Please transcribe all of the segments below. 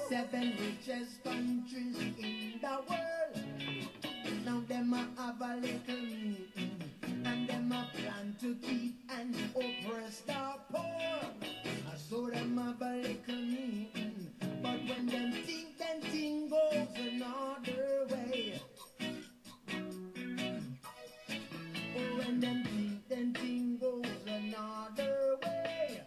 Seven richest countries in the world. Now them a have a little meeting, and them a plan to keep and oppress the poor. So them have a little meeting, but when them think, then thing goes another way. Oh, when them think, then thing goes another way.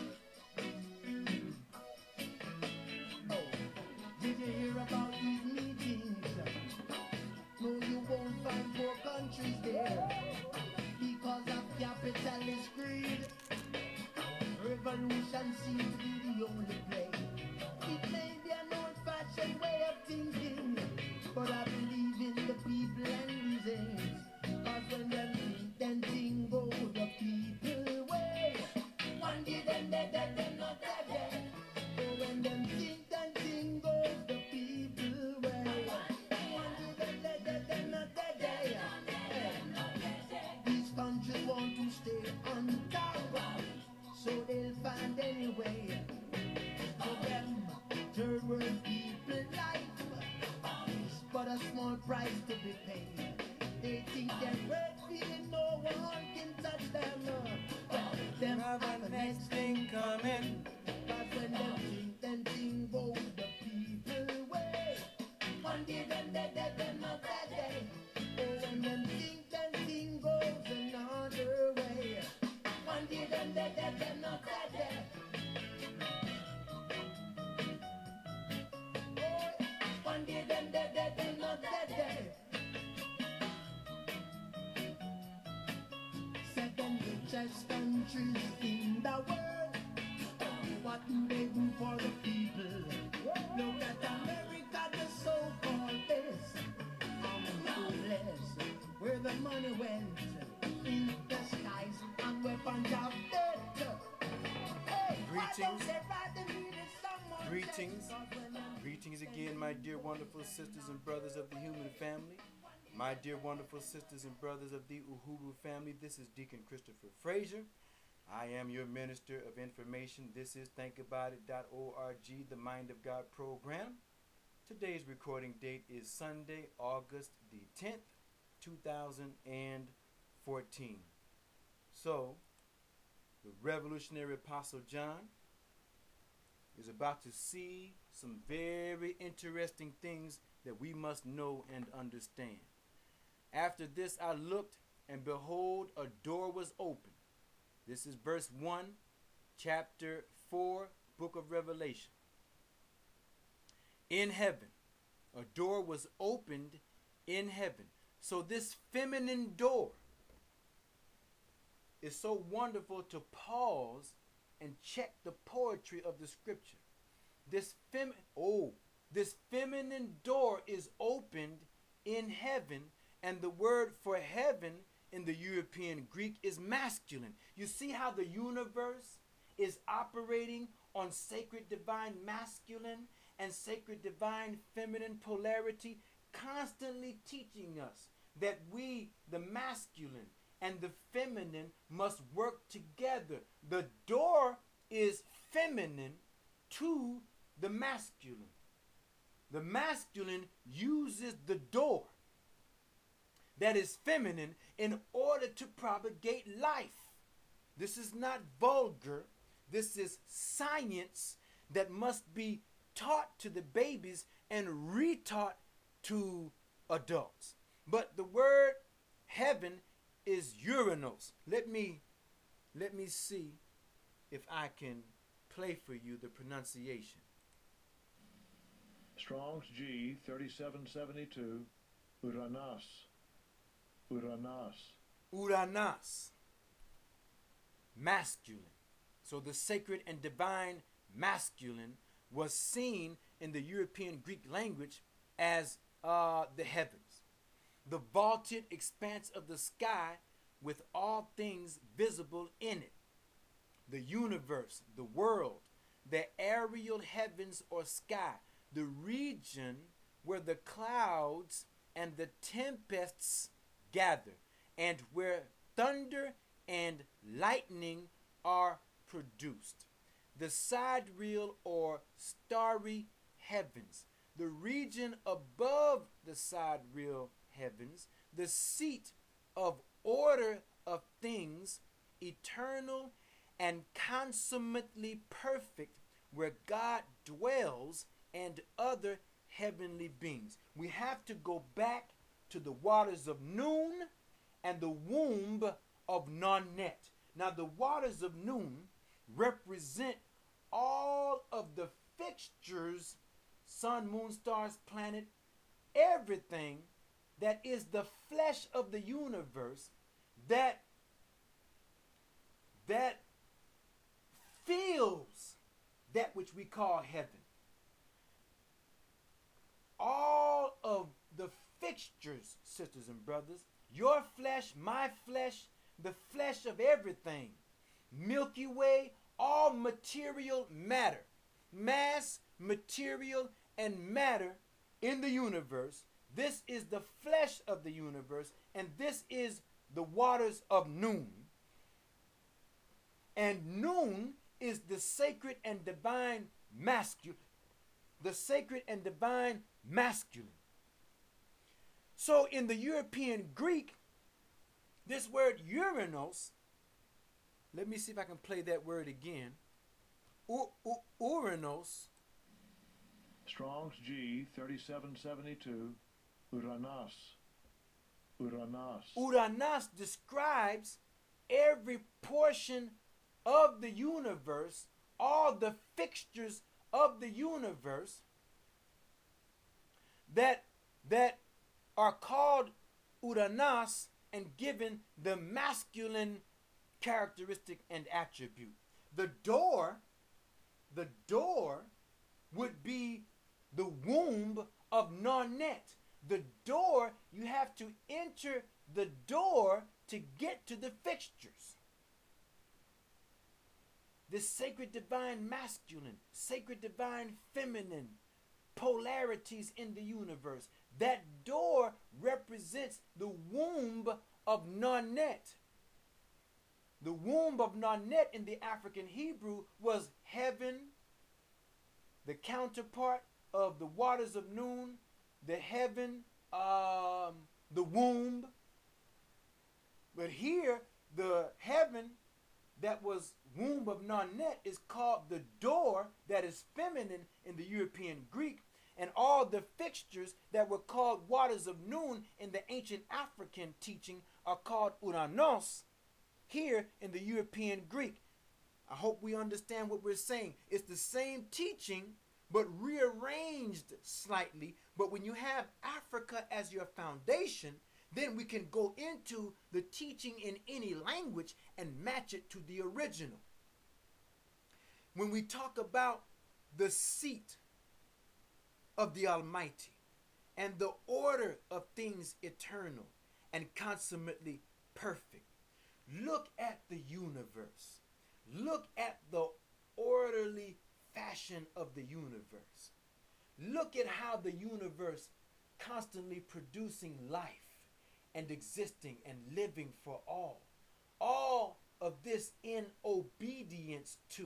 Oh, did you hear about these meetings? No, you won't find poor countries there because of capitalist greed. Revolution seems to be the only play. It may be an old-fashioned way of thinking, but I believe in the people and reasons. Cause when them think, then thing go the people way. One day them dead, them not dead. So when them think, then thing goes the people way. One day them dead, them not dead. These countries want to stay on top, so they'll find any way. For them, third world people life is but a small price to be paid. They think they're worth feeling, no one can touch them. Them have a next thing coming. But when them think, then thing goes the people way. One day them dead, them not dead. Oh, when them think, then thing goes another way. One day them dead, them not dead. Oh, one day them dead, them not dead. Seven richest countries in the world. What do they do for the people? Look at America, the so-called best. I'm so blessed where the money went. In the skies and weapons of death. Hey, Greetings again, my dear wonderful sisters and brothers of the human family. My dear wonderful sisters and brothers of the Uhuru family. This is Deacon Christopher Frazier. I am your minister of information. This is thinkaboutit.org, the Mind of God program. Today's recording date is Sunday, August the 10th, 2014. So, the revolutionary Apostle John is about to see some very interesting things that we must know and understand. After this I looked, and behold, a door was open. This is verse 1, chapter 4, book of Revelation. In heaven, a door was opened in heaven. So this feminine door is so wonderful to pause and check the poetry of the scripture. This feminine door is opened in heaven, and the word for heaven in the European Greek is masculine. You see how the universe is operating on sacred divine masculine and sacred divine feminine polarity, constantly teaching us that we, the masculine and the feminine, must work together. The door is feminine to the masculine. The masculine uses the door that is feminine in order to propagate life. This is not vulgar. This is science that must be taught to the babies and retaught to adults. But the word heaven is Uranos. Let me see if I can play for you the pronunciation. Strong's G 3772, Uranos. Uranos. Uranos. Masculine. So the sacred and divine masculine was seen in the European Greek language as the heavens. The vaulted expanse of the sky with all things visible in it. The universe, the world, the aerial heavens or sky, the region where the clouds and the tempests gather, and where thunder and lightning are produced. The sidereal or starry heavens, the region above the sidereal heavens, the seat of order of things, eternal and consummately perfect, where God dwells and other heavenly beings. We have to go back to the waters of Nun and the womb of Nonet. Now, the waters of Nun represent all of the fixtures, sun, moon, stars, planet, everything that is the flesh of the universe that fills that which we call heaven. All of the fixtures, sisters and brothers, your flesh, my flesh, the flesh of everything, Milky Way, all material matter, mass, material, and matter in the universe. This is the flesh of the universe, and this is the waters of Nun. And Nun is the sacred and divine masculine. The sacred and divine masculine. So in the European Greek, this word Uranos, let me see if I can play that word again. Uranos. Strong's G 3772, Uranos. Uranos. Uranos describes every portion of the universe, all the fixtures of the universe that are called Uranos and given the masculine characteristic and attribute. The door would be the womb of Nonet. The door, you have to enter the door to get to the fixtures. The sacred divine masculine, sacred divine feminine, polarities in the universe. That door represents the womb of Nonet. The womb of Nonet in the African Hebrew was heaven, the counterpart of the waters of Nun, the heaven, the womb. But here, the heaven that was womb of Nonet is called the door that is feminine in the European Greek, and all the fixtures that were called waters of Nun in the ancient African teaching are called Uranos here in the European Greek. I hope we understand what we're saying. It's the same teaching, but rearranged slightly. But when you have Africa as your foundation, then we can go into the teaching in any language and match it to the original. When we talk about the seat of the Almighty and the order of things eternal and consummately perfect, look at the universe. Look at the orderly fashion of the universe. Look at how the universe constantly producing life and existing and living for all. All of this in obedience to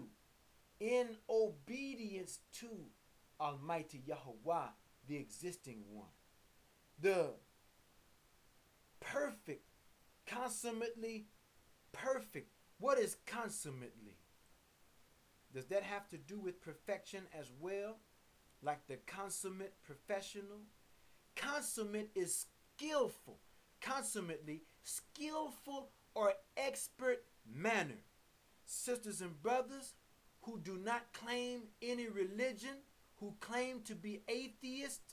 Almighty Yahweh, the existing one. The perfect, consummately perfect. What is consummately? Does that have to do with perfection as well? Like the consummate professional? Consummate is skillful. Consummately skillful or expert manner. Sisters and brothers who do not claim any religion, who claim to be atheists,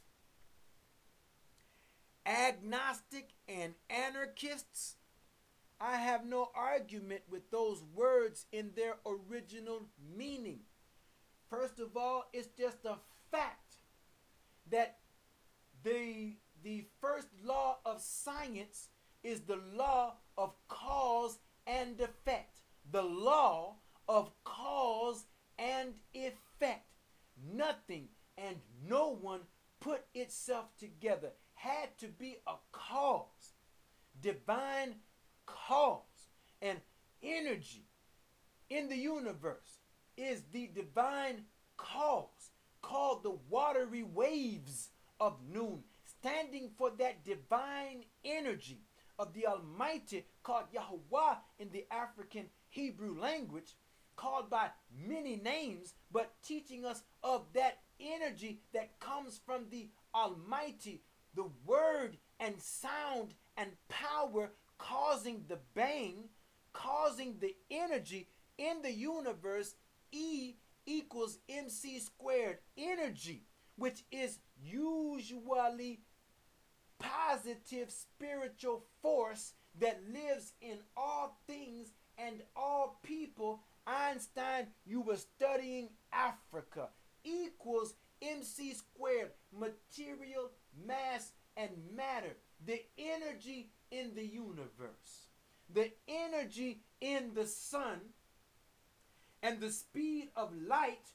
agnostic, and anarchists, I have no argument with those words in their original meaning. First of all, it's just a fact that the first law of science is the law of cause and effect. The law of cause and effect. Nothing and no one put itself together. Had to be a cause. Divine cause and energy in the universe is the divine cause. called the watery waves of noon, standing for that divine energy of the Almighty called Yahweh in the African Hebrew language, called by many names, but teaching us of that energy that comes from the Almighty, the word and sound and power causing the bang, causing the energy in the universe. E equals mc squared, energy, which is usually positive spiritual force that lives in all things and all people. Einstein, you were studying Africa, equals mc squared, material, mass, and matter, the energy in the universe, the energy in the sun, and the speed of light,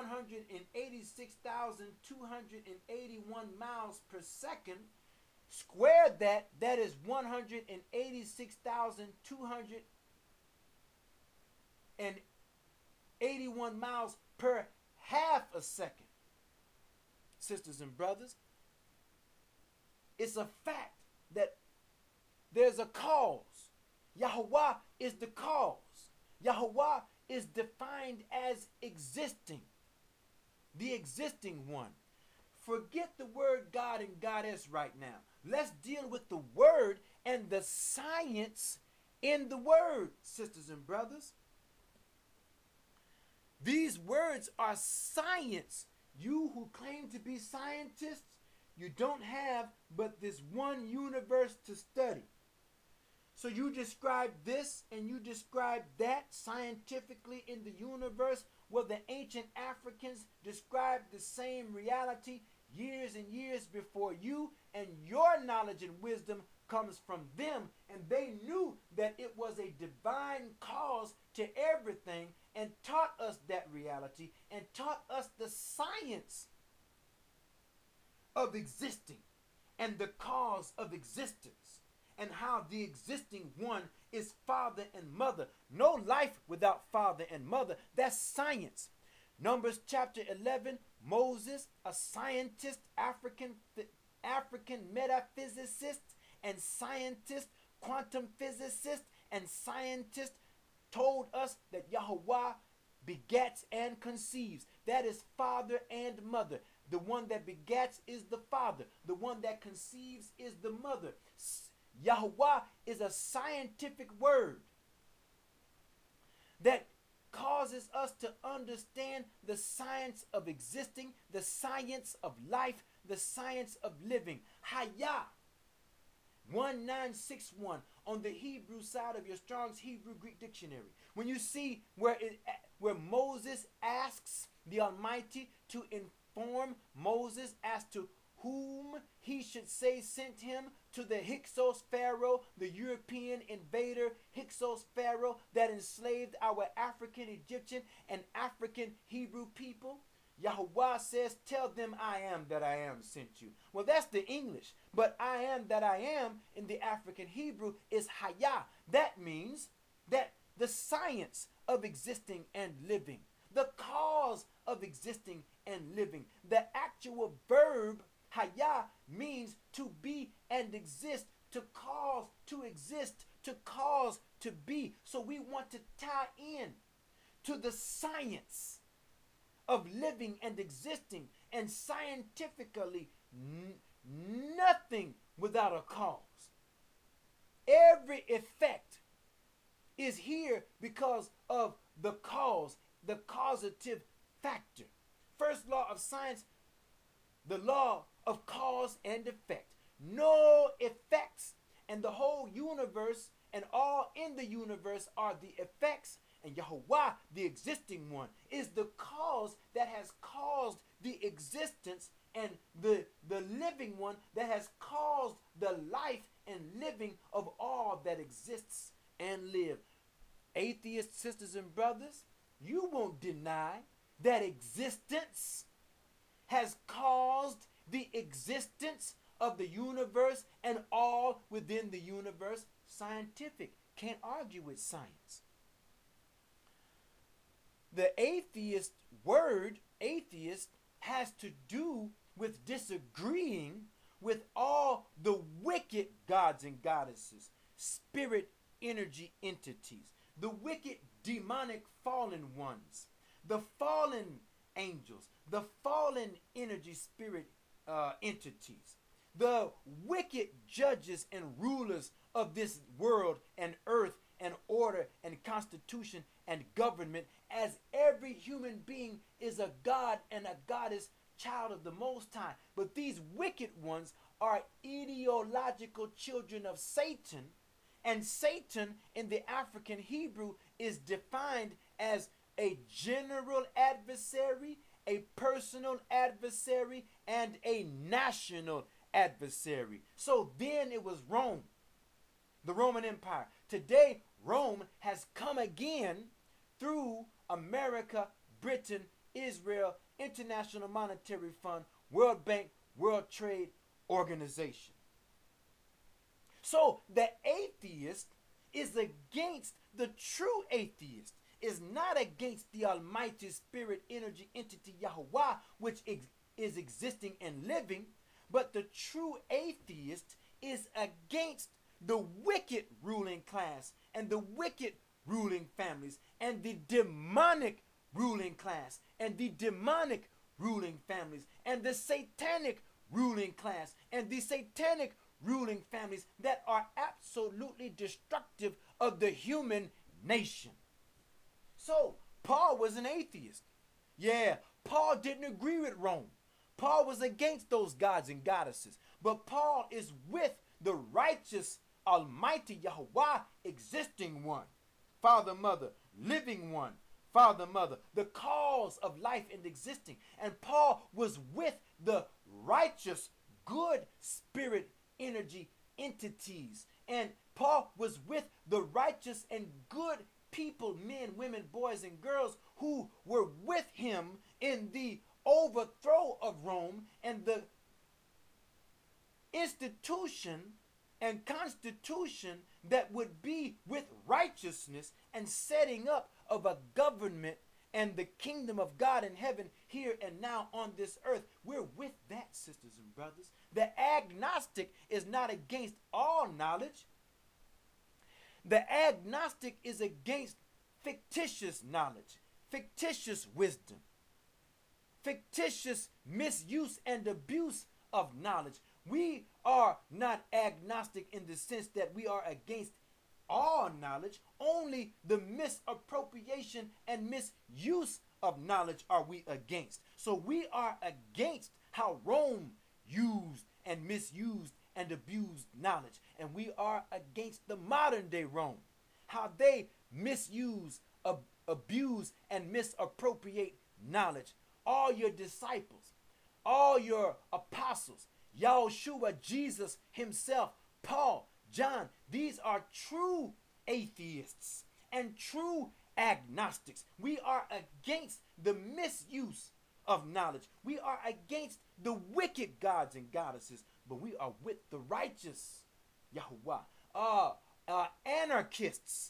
186,281 miles per second. Square that is 186,281 miles per half a second. Sisters and brothers, it's a fact that there's a cause. Yahweh is the cause. Yahweh is defined as existing, the existing one. Forget the word God and goddess right now. Let's deal with the word and the science in the word, sisters and brothers. These words are science. You who claim to be scientists, you don't have but this one universe to study. So you describe this and you describe that scientifically in the universe. Well, the ancient Africans described the same reality years and years before you, and your knowledge and wisdom comes from them, and they knew that it was a divine cause to everything and taught us that reality and taught us the science of existing and the cause of existence, and how the existing one is father and mother. No life without father and mother. That's science. Numbers chapter 11, Moses, a scientist, African metaphysicist and scientist, quantum physicist and scientist, told us that Yahweh begets and conceives. That is father and mother. The one that begets is the father. The one that conceives is the mother. Yahweh is a scientific word that causes us to understand the science of existing, the science of life, the science of living. Hayah, 1961 on the Hebrew side of your Strong's Hebrew Greek dictionary. When you see where Moses asks the Almighty to inform Moses as to whom he should say sent him, to the Hyksos Pharaoh, the European invader Hyksos Pharaoh that enslaved our African, Egyptian, and African Hebrew people. Yahweh says, tell them I am that I am sent you. Well, that's the English. But I am that I am in the African Hebrew is Hayah. That means that the science of existing and living, the cause of existing and living, the actual verb Hayah means to be and exist, to cause to exist, to cause to be. So we want to tie in to the science of living and existing, and scientifically nothing without a cause. Every effect is here because of the cause, the causative factor. First law of science, the law of cause and effect. No effects, and the whole universe and all in the universe are the effects, and Yahweh, the existing one, is the cause that has caused the existence, and the living one that has caused the life and living of all that exists and live. Atheist sisters and brothers, you won't deny that existence has caused the existence of the universe and all within the universe. Scientific, can't argue with science. The atheist word, atheist, has to do with disagreeing with all the wicked gods and goddesses, spirit energy entities, the wicked demonic fallen ones, the fallen angels, the fallen energy spirit entities, the wicked judges and rulers of this world and earth and order and constitution and government, as every human being is a god and a goddess, child of the Most High. But these wicked ones are ideological children of Satan, and Satan in the African Hebrew is defined as a general adversary, a personal adversary, and a national adversary. So then it was Rome, the Roman Empire. Today, Rome has come again through America, Britain, Israel, International Monetary Fund, World Bank, World Trade Organization. So the atheist is against the true atheist, is not against the Almighty Spirit Energy Entity Yahweh, which is existing and living, but the true atheist is against the wicked ruling class and the wicked ruling families and the demonic ruling class and the demonic ruling families and the satanic ruling class and the satanic ruling families that are absolutely destructive of the human nation. So Paul was an atheist. Yeah, Paul didn't agree with Rome. Paul was against those gods and goddesses. But Paul is with the righteous Almighty Yahweh, existing one, Father, Mother, living one, Father, Mother, the cause of life and existing. And Paul was with the righteous, good spirit energy entities. And Paul was with the righteous and good people, men, women, boys, and girls who were with him in the overthrow of Rome and the institution and constitution that would be with righteousness and setting up of a government and the kingdom of God in heaven here and now on this earth. We're with that, sisters and brothers. The agnostic is not against all knowledge. The agnostic is against fictitious knowledge, fictitious wisdom, fictitious misuse and abuse of knowledge. We are not agnostic in the sense that we are against all knowledge. Only the misappropriation and misuse of knowledge are we against. So we are against how Rome used and misused and abused knowledge. And we are against the modern day Rome, how they misuse, abuse, and misappropriate knowledge. All your disciples, all your apostles, Yahushua, Jesus himself, Paul, John, these are true atheists and true agnostics. We are against the misuse of knowledge. We are against the wicked gods and goddesses, but we are with the righteous Yahuwah. Anarchists,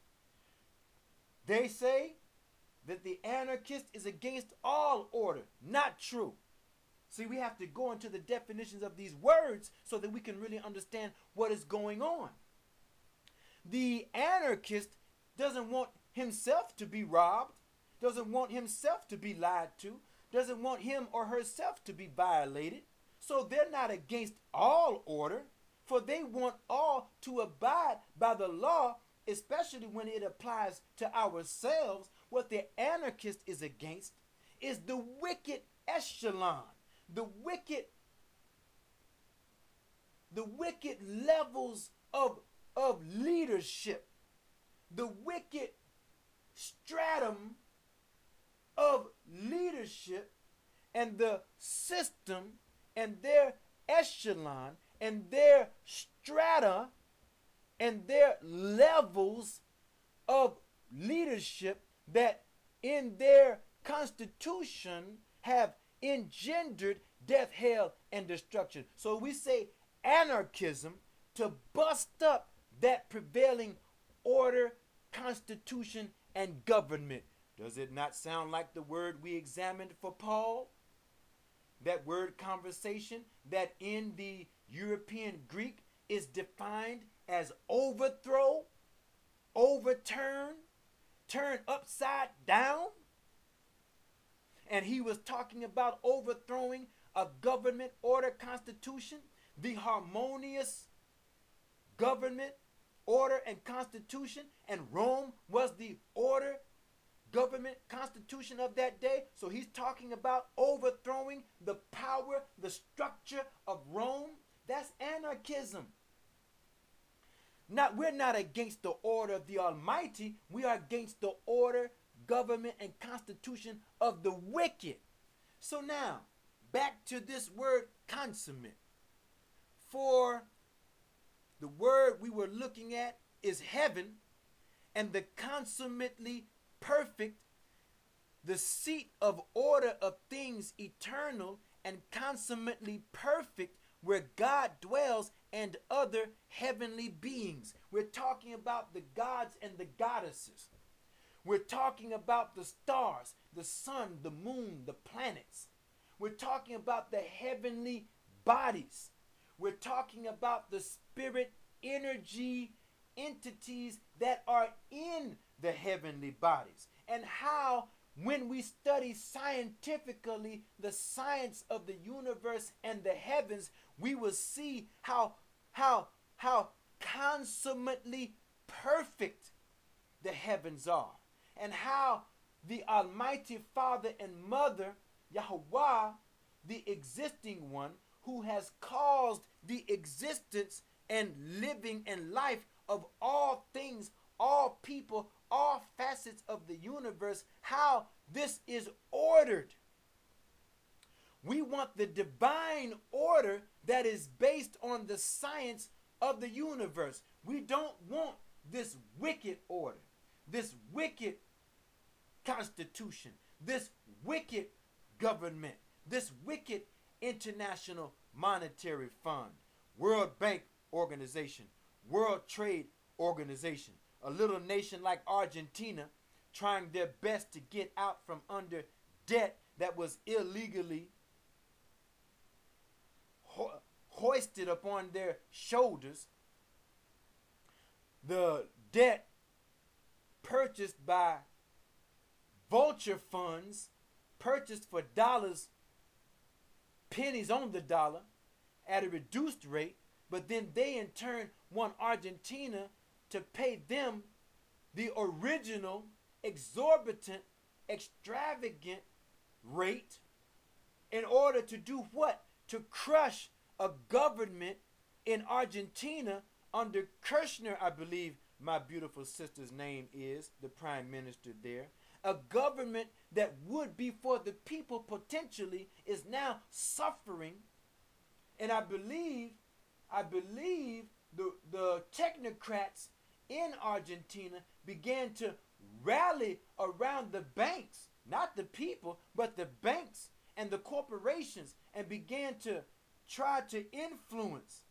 they say that the anarchist is against all order. Not true. See, we have to go into the definitions of these words so that we can really understand what is going on. The anarchist doesn't want himself to be robbed, doesn't want himself to be lied to, doesn't want him or herself to be violated. So they're not against all order, for they want all to abide by the law, especially when it applies to ourselves. What the anarchist is against is the wicked echelon, the wicked levels of leadership, the wicked stratum of leadership and the system and their echelon and their strata and their levels of leadership that in their constitution have engendered death, hell, and destruction. So we say anarchism to bust up that prevailing order, constitution, and government. Does it not sound like the word we examined for Paul? That word conversation that in the European Greek is defined as overthrow, overturn, turn upside down. And he was talking about overthrowing a government order constitution, the harmonious government order and constitution, and Rome was the order government constitution of that day. So he's talking about overthrowing the power, the structure of Rome. That's anarchism. We're not against the order of the Almighty. We are against the order, government, and constitution of the wicked. So now, back to this word consummate. For the word we were looking at is heaven, and the consummately perfect, the seat of order of things eternal, and consummately perfect, where God dwells and other heavenly beings. We're talking about the gods and the goddesses. We're talking about the stars, the sun, the moon, the planets. We're talking about the heavenly bodies. We're talking about the spirit energy entities that are in the heavenly bodies, and how when we study scientifically the science of the universe and the heavens, we will see how consummately perfect the heavens are, and how the Almighty Father and Mother, Yahweh, the existing one, who has caused the existence and living and life of all things, all people, all facets of the universe, how this is ordered. We want the divine order that is based on the science of the universe. We don't want this wicked order, this wicked constitution, this wicked government, this wicked International Monetary Fund, World Bank Organization, World Trade Organization, a little nation like Argentina trying their best to get out from under debt that was illegally hoisted upon their shoulders. The debt purchased by vulture funds, purchased for dollars, pennies on the dollar at a reduced rate, but then they in turn want Argentina to pay them the original exorbitant, extravagant rate in order to do what? To crush a government in Argentina under Kirchner, I believe my beautiful sister's name is, the prime minister there. A government that would be for the people potentially is now suffering. And I believe the technocrats in Argentina began to rally around the banks, not the people, but the banks and the corporations, and began to try to influence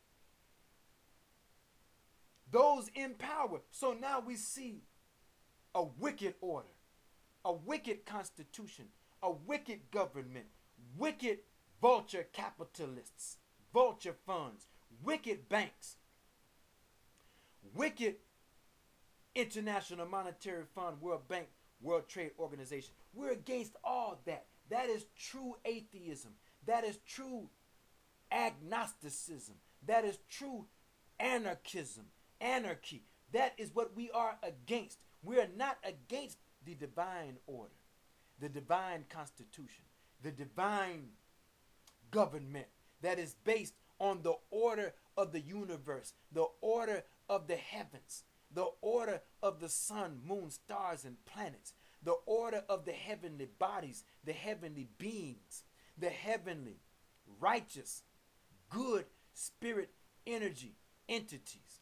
those in power. So now we see a wicked order, a wicked constitution, a wicked government, wicked vulture capitalists, vulture funds, wicked banks, wicked International Monetary Fund, World Bank, World Trade Organization. We're against all that. That is true atheism. That is true agnosticism. That is true anarchism, anarchy. That is what we are against. We are not against the divine order, the divine constitution, the divine government that is based on the order of the universe, the order of the heavens, the order of the sun, moon, stars, and planets, the order of the heavenly bodies, the heavenly beings, the heavenly, righteous, good spirit energy entities.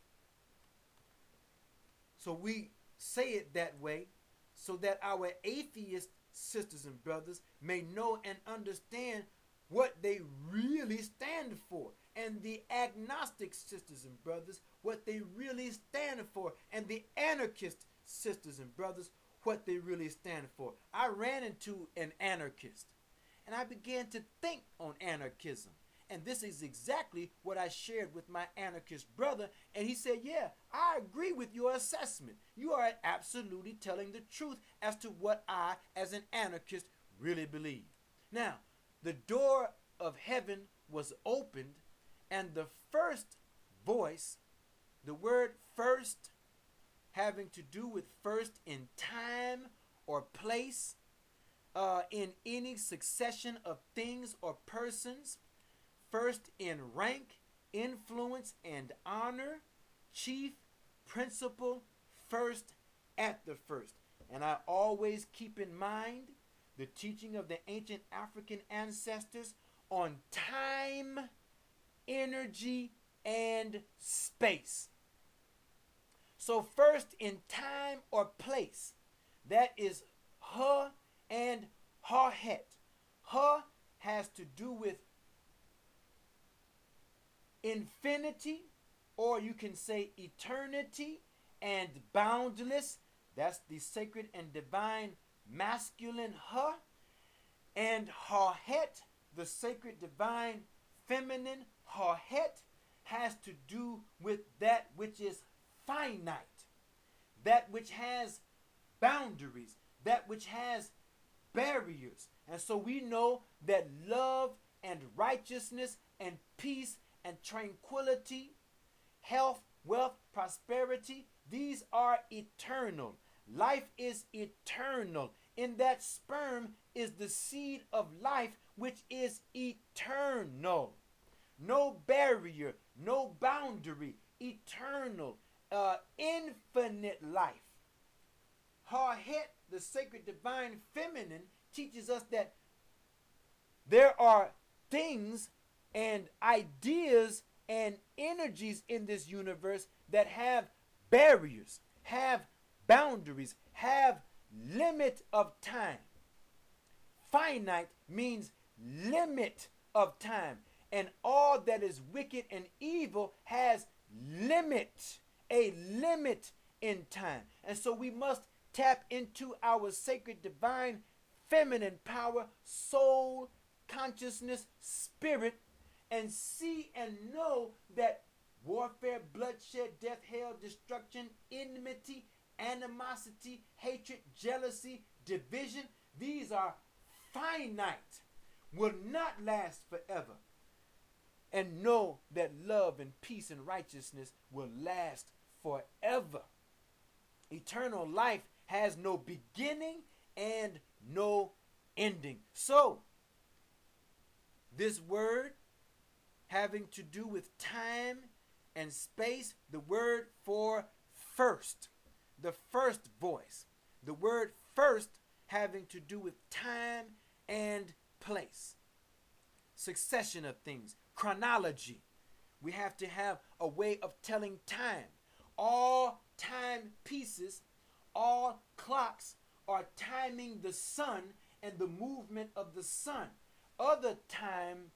So we say it that way so that our atheist sisters and brothers may know and understand what they really stand for, and the agnostic sisters and brothers what they really stand for, and the anarchist sisters and brothers what they really stand for. I ran into an anarchist and I began to think on anarchism. And this is exactly what I shared with my anarchist brother. And he said, yeah, I agree with your assessment. You are absolutely telling the truth as to what I, as an anarchist, really believe. Now, the door of heaven was opened, and the first voice, the word first, having to do with first in time or place, in any succession of things or persons, first in rank, influence, and honor, chief, principal, first at the first. And I always keep in mind the teaching of the ancient African ancestors on time, energy, and space. So first in time or place, that is Ha and Ha-Het. Ha has to do with infinity, or you can say eternity and boundless. That's the sacred and divine masculine Ha. And Ha-Het, the sacred divine feminine Ha-Het, has to do with that which is finite, that which has boundaries, that which has barriers. And so we know that love and righteousness and peace and tranquility, health, wealth, prosperity, these are eternal. Life is eternal. In that sperm is the seed of life, which is eternal. No barrier, no boundary, eternal, infinite life. Ha-Het, the sacred divine feminine, teaches us that there are things and ideas and energies in this universe that have barriers, have boundaries, have limit of time. Finite means limit of time. And all that is wicked and evil has limit, a limit in time. And so we must tap into our sacred divine feminine power, soul, consciousness, spirit, and see and know that warfare, bloodshed, death, hell, destruction, enmity, animosity, hatred, jealousy, division, these are finite, will not last forever. And know that love and peace and righteousness will last forever. Eternal life has no beginning and no ending. So, this word having to do with time and space, the word for first, the first voice, the word first having to do with time and place, succession of things, chronology. We have to have a way of telling time. All time pieces, all clocks are timing the sun and the movement of the sun. Other time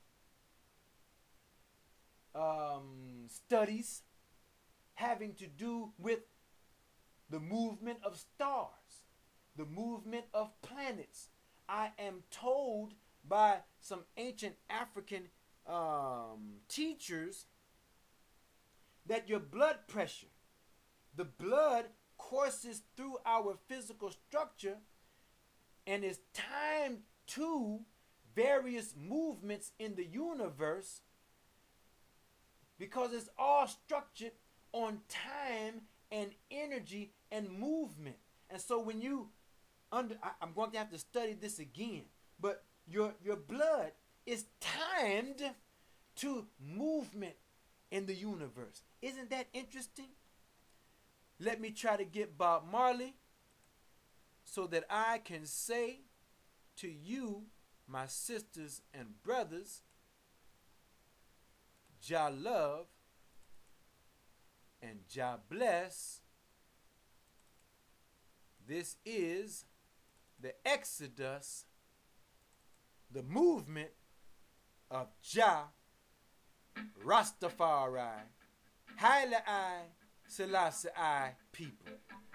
studies having to do with the movement of stars, the movement of planets. I am told by some ancient African teachers that your blood pressure, the blood courses through our physical structure and is timed to various movements in the universe, because it's all structured on time and energy and movement. And so when you I'm going to have to study this again, but your blood is timed to movement in the universe. Isn't that interesting? Let me try to get Bob Marley so that I can say to you, my sisters and brothers, Jah love and Jah bless. This is the exodus, the movement of Jah Rastafari, Haile I, Selassie I people.